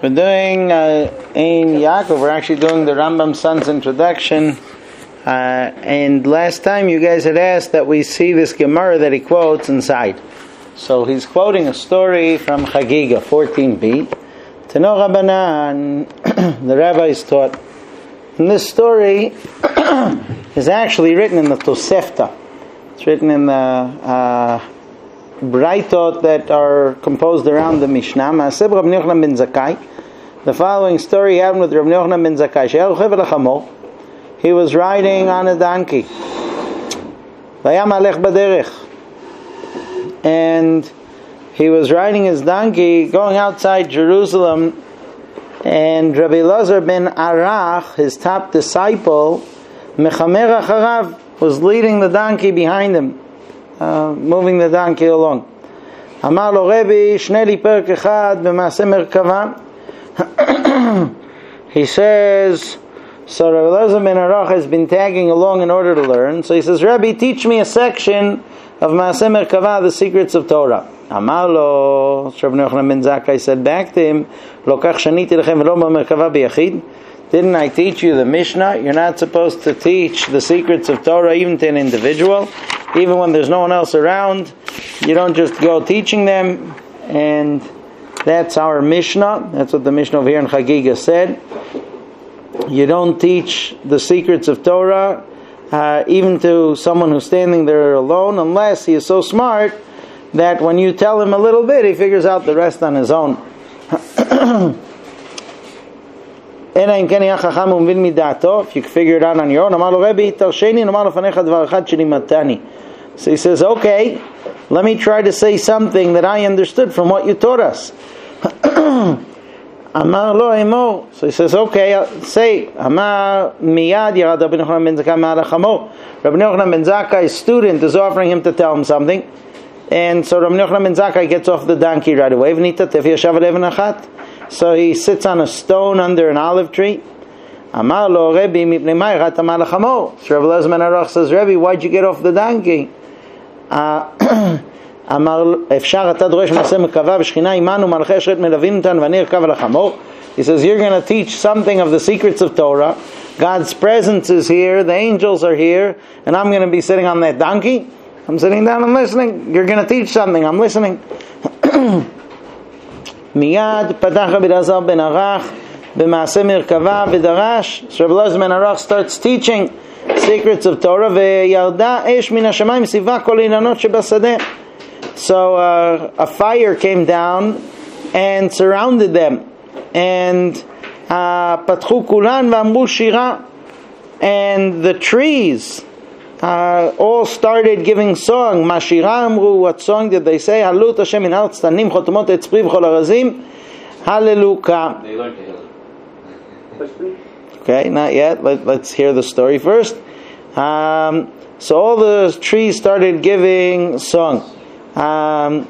We're doing in Yaakov, we're actually doing the Rambam Son's introduction. And last time you guys had asked that we see this Gemara that he quotes inside. So he's quoting a story from Chagiga 14b. Tano Rabbanan, the rabbis taught. And this story is actually written in the Tosefta. It's written in the Braitot that are composed around the Mishnah. Ma'aseh Rabbi Yochanan ben Zakkai. The following story happened with Rabbi Yochanan ben Zakkai. She'el chover lachamo. He was riding on a donkey. Vayam alech baderech. And he was riding his donkey going outside Jerusalem, and Rabbi Elazar ben Arach, his top disciple, mechamer acharav, was leading the donkey behind him, moving the donkey along. Amar lo Rebbe, shnei li perek echad b'maaseh merkava. He says, so Rabbi Elazar ben Arach has been tagging along in order to learn. So he says, Rabbi, teach me a section of Maaseh Merkava, the secrets of Torah. Amar lo, Rabbi Yochanan ben Zakkai said back to him, Lo kach shaniti lechem v'lo b'merkava b'yachid. Didn't I teach you the Mishnah? You're not supposed to teach the secrets of Torah even to an individual, even when there's no one else around. You don't just go teaching them. And that's our Mishnah. That's what the Mishnah over here in Chagiga said. You don't teach the secrets of Torah even to someone who's standing there alone, unless he is so smart that when you tell him a little bit, he figures out the rest on his own. If you figure it out on your own. So he says, okay, let me try to say something that I understood from what you taught us. Amar lo emo. So he says, okay, say, Amar miyad yarad Rabbi Yochanan ben Zakkai ma'alachamo. Rabbi Yochanan ben Zakkai's student is offering him to tell him something. And so Rabbi Yochanan ben Zakkai gets off the donkey right away. So he sits on a stone under an olive tree. Amar lo Rebbe mipnei ma yarat ma'alachamo. So Rabbi Elazar ben Arach says, Rebbe, why'd you get off the donkey? אמר אפשר אתה דורש מעשה מרכבה ושכינה עמנו מלכי אשרת מלווים אותנו ואני ארכב על החמור. He says, you're going to teach something of the secrets of Torah. God's presence is here, the angels are here, and I'm going to be sitting on that donkey. I'm sitting down and listening. You're going to teach something, I'm listening. מיד פתח רבי אלעזר בן ערך במעשה מרכבה ודרש. So Rabbi Elazar ben Arach starts teaching secrets of Torah. וירדה אש מן השמיים סביבה כל אילנות שבשדה. So a fire came down and surrounded them, and patchu kulan v'amru shira, and the trees all started giving song. Mashira amru, what song did they say? Halut Hashem min ha'aretz tanim chotomot etz pri v'chol harazim hallelujah. They learned to. Okay, not yet. Let's hear the story first. So all the trees started giving song. Na'ana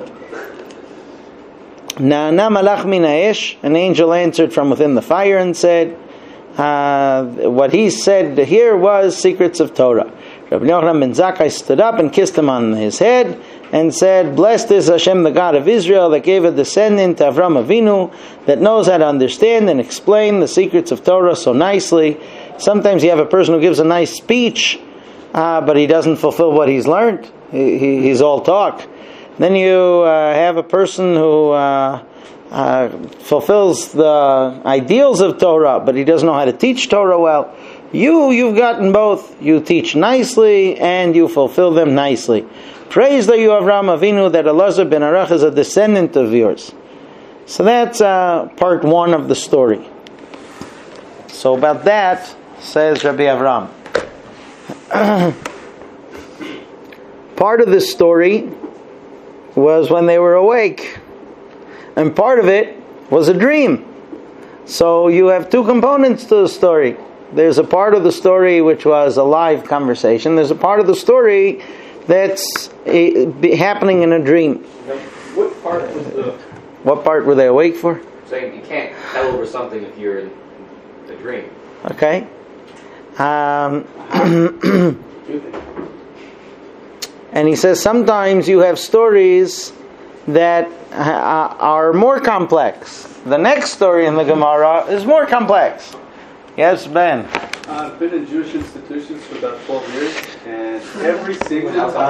malach min ha'esh, an angel answered from within the fire and said, what he said here was secrets of Torah. Rabbi Yochanan ben Zakkai stood up and kissed him on his head and said, blessed is Hashem, the God of Israel, that gave a descendant to Avram Avinu that knows how to understand and explain the secrets of Torah so nicely. Sometimes you have a person who gives a nice speech, but he doesn't fulfill what he's learned. He's all talk. Then you have a person who fulfills the ideals of Torah, but he doesn't know how to teach Torah well. You've gotten both. You teach nicely and you fulfill them nicely. Praise the you Avraham Avinu that Elazar ben Arach is a descendant of yours. So that's part one of the story. So about that says Rabbi Avram. Part of this story was when they were awake, and part of it was a dream. So you have two components to the story. There's a part of the story which was a live conversation. There's a part of the story that's happening in a dream. What part were they awake for? Saying you can't tell over something if you're in a dream. Okay. And he says sometimes you have stories that are more complex. The next story in the Gemara is more complex. Yes, Ben? I've been in Jewish institutions for about 12 years, and every single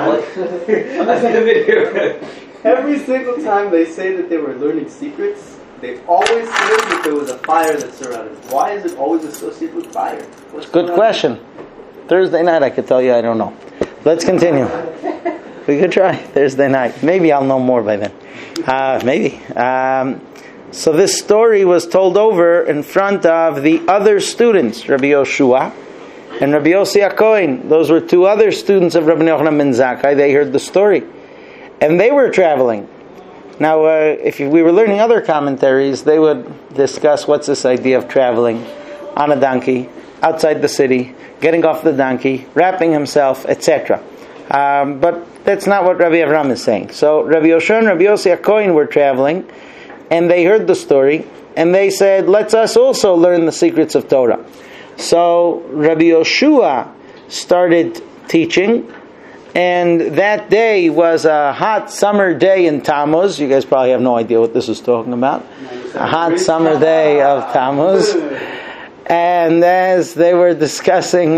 time they say that they were learning secrets, they always say that there was a fire that surrounded it. Why is it always associated with fire? Good question. Thursday night I could tell you I don't know. Let's continue. We could try Thursday night. Maybe I'll know more by then. Maybe. So this story was told over in front of the other students, Rabbi Yoshua and Rabbi Yossi HaKohen. Those were two other students of Rabbi Yochanan ben Zakkai. They heard the story. And they were traveling. Now, if we were learning other commentaries, they would discuss what's this idea of traveling on a donkey, outside the city, getting off the donkey, wrapping himself, etc. But that's not what Rabbi Avram is saying. So Rabbi Yoshua and Rabbi Yossi HaKohen were traveling, and they heard the story, and they said, let's us also learn the secrets of Torah. So Rabbi Yoshua started teaching, and that day was a hot summer day in Tammuz. You guys probably have no idea what this is talking about. A hot summer day of Tammuz. And as they were discussing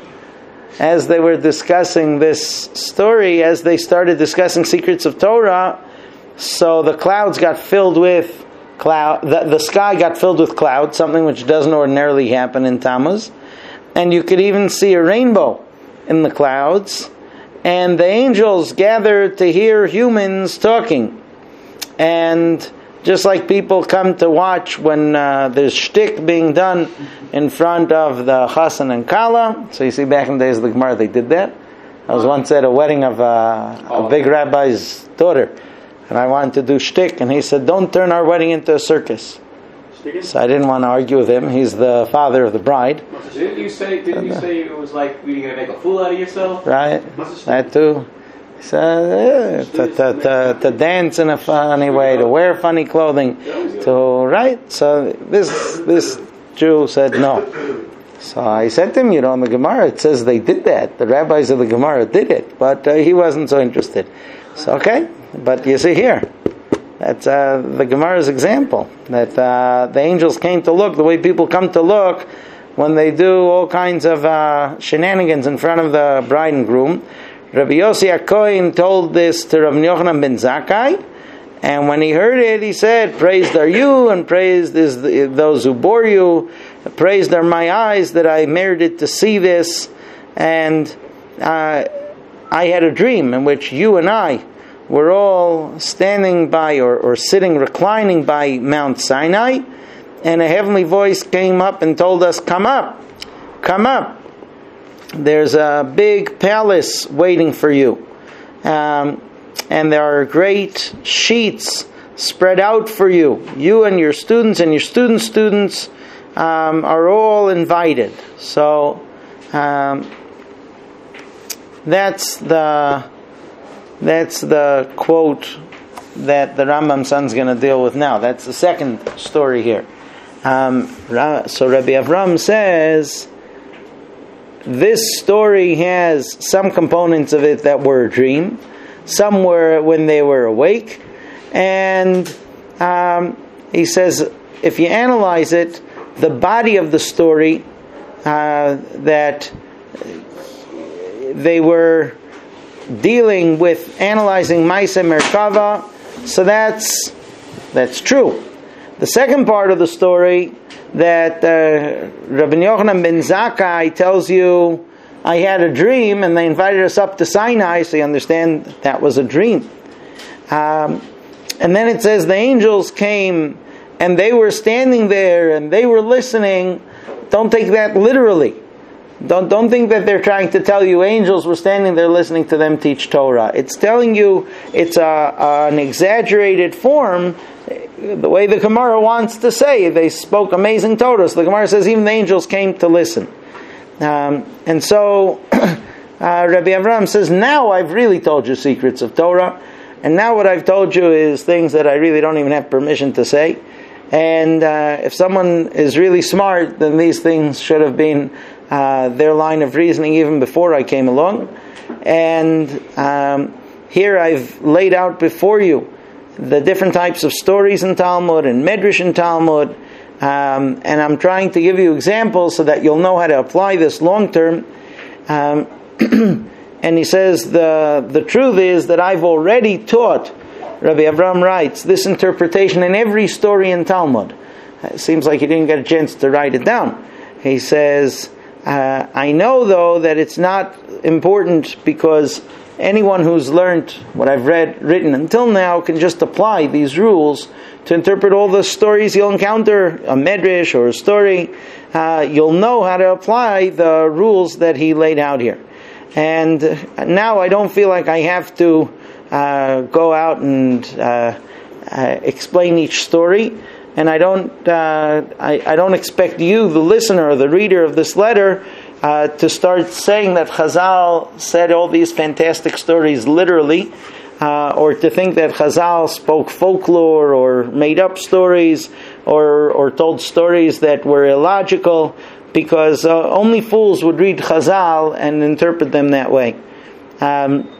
this story, as they started discussing secrets of Torah, so the clouds got filled with the sky got filled with clouds, something which doesn't ordinarily happen in Tammuz. And you could even see a rainbow in the clouds. And the angels gathered to hear humans talking. And just like people come to watch when there's shtick being done in front of the Chassan and Kala. So you see, back in the days of the Gemara, they did that. I was once at a wedding of a big rabbi's daughter. And I wanted to do shtick. And he said, don't turn our wedding into a circus. So I didn't want to argue with him. He's the father of the bride. Didn't you say it was like you're going to make a fool out of yourself? Right. That too. He said, to dance in a funny way, to wear funny clothing, right? So this Jew said no. So I said to him, in the Gemara it says they did that. The rabbis of the Gemara did it, but he wasn't so interested. So okay, but you see here, that's the Gemara's example, that the angels came to look the way people come to look when they do all kinds of shenanigans in front of the bride and groom. Rabbi Yossi HaKohen told this to Rabbi Yochanan ben Zakkai, and when he heard it, he said, praised are you, and praised is those who bore you, praised are my eyes that I merited to see this, and I had a dream in which you and I were all standing by or sitting, reclining by Mount Sinai, and a heavenly voice came up and told us, come up. There's a big palace waiting for you. And there are great sheets spread out for you. You and your students and your students are all invited. So that's the quote that the Rambam son's going to deal with now. That's the second story here. So Rabbi Avram says this story has some components of it that were a dream, some were when they were awake, and he says if you analyze it, the body of the story that they were dealing with, analyzing Maaseh Merkava, so that's true. The second part of the story that Rabbi Yochanan ben Zakkai tells you, I had a dream and they invited us up to Sinai, so you understand that was a dream. And then it says the angels came and they were standing there and they were listening. Don't take that literally. Don't think that they're trying to tell you angels were standing there listening to them teach Torah. It's telling you it's an exaggerated form, the way the Gemara wants to say. They spoke amazing Torah. So the Gemara says even the angels came to listen. And so Rabbi Avram says, now I've really told you secrets of Torah. And now what I've told you is things that I really don't even have permission to say. And if someone is really smart, then these things should have been their line of reasoning even before I came along. And here I've laid out before you the different types of stories in Talmud and Medrash in Talmud, and I'm trying to give you examples so that you'll know how to apply this long term. And he says the truth is that I've already taught, Rabbi Avram writes, this interpretation in every story in Talmud. It seems like he didn't get a chance to write it down. He says, I know though that it's not important because anyone who's learned what I've written until now can just apply these rules to interpret all the stories you'll encounter, a medrash or a story. You'll know how to apply the rules that he laid out here. And now I don't feel like I have to go out and explain each story, and I don't expect you, the listener or the reader of this letter, to start saying that Chazal said all these fantastic stories literally, or to think that Chazal spoke folklore or made up stories or told stories that were illogical, because only fools would read Chazal and interpret them that way. And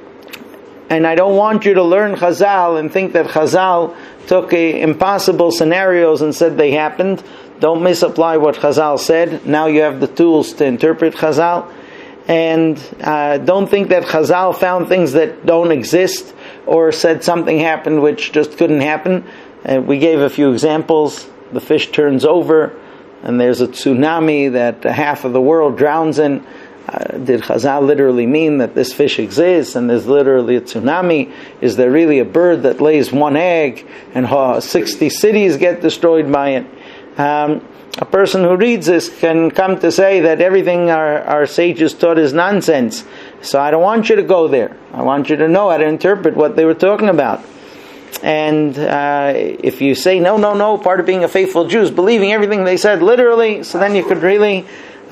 I don't want you to learn Chazal and think that Chazal took impossible scenarios and said they happened. Don't misapply what Chazal said. Now you have the tools to interpret Chazal. And don't think that Chazal found things that don't exist or said something happened which just couldn't happen. We gave a few examples. The fish turns over, and there's a tsunami that half of the world drowns in. Did Chazal literally mean that this fish exists and there's literally a tsunami? Is there really a bird that lays one egg and 60 cities get destroyed by it? A person who reads this can come to say that everything our sages taught is nonsense. So I don't want you to go there. I want you to know how to interpret what they were talking about. And if you say, no, part of being a faithful Jew is believing everything they said literally, so then you could really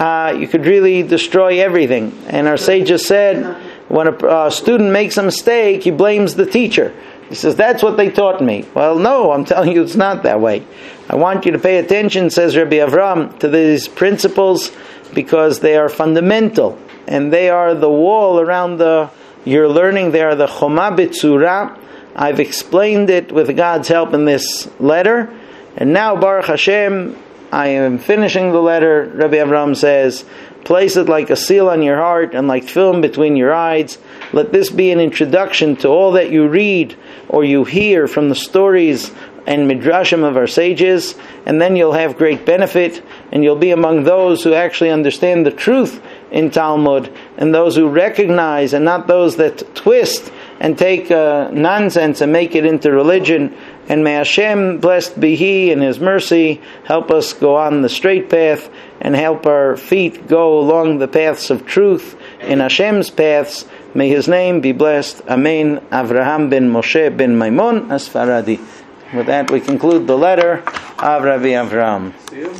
destroy everything. And our sages said, when a student makes a mistake, he blames the teacher. He says, that's what they taught me. Well, no, I'm telling you it's not that way. I want you to pay attention, says Rabbi Avram, to these principles, because they are fundamental, and they are the wall around your learning. They are the Choma B'tzura. I've explained it with God's help in this letter, and now, Baruch Hashem, I am finishing the letter. Rabbi Avram says, place it like a seal on your heart and like film between your eyes. Let this be an introduction to all that you read or you hear from the stories and midrashim of our sages, and then you'll have great benefit, and you'll be among those who actually understand the truth in Talmud, and those who recognize, and not those that twist and take nonsense and make it into religion. And may Hashem, blessed be He in His mercy, help us go on the straight path and help our feet go along the paths of truth in Hashem's paths. May His name be blessed. Amen. Avraham ben Moshe ben Maimon Asfaradi. With that we conclude the letter of Rabbi Avram.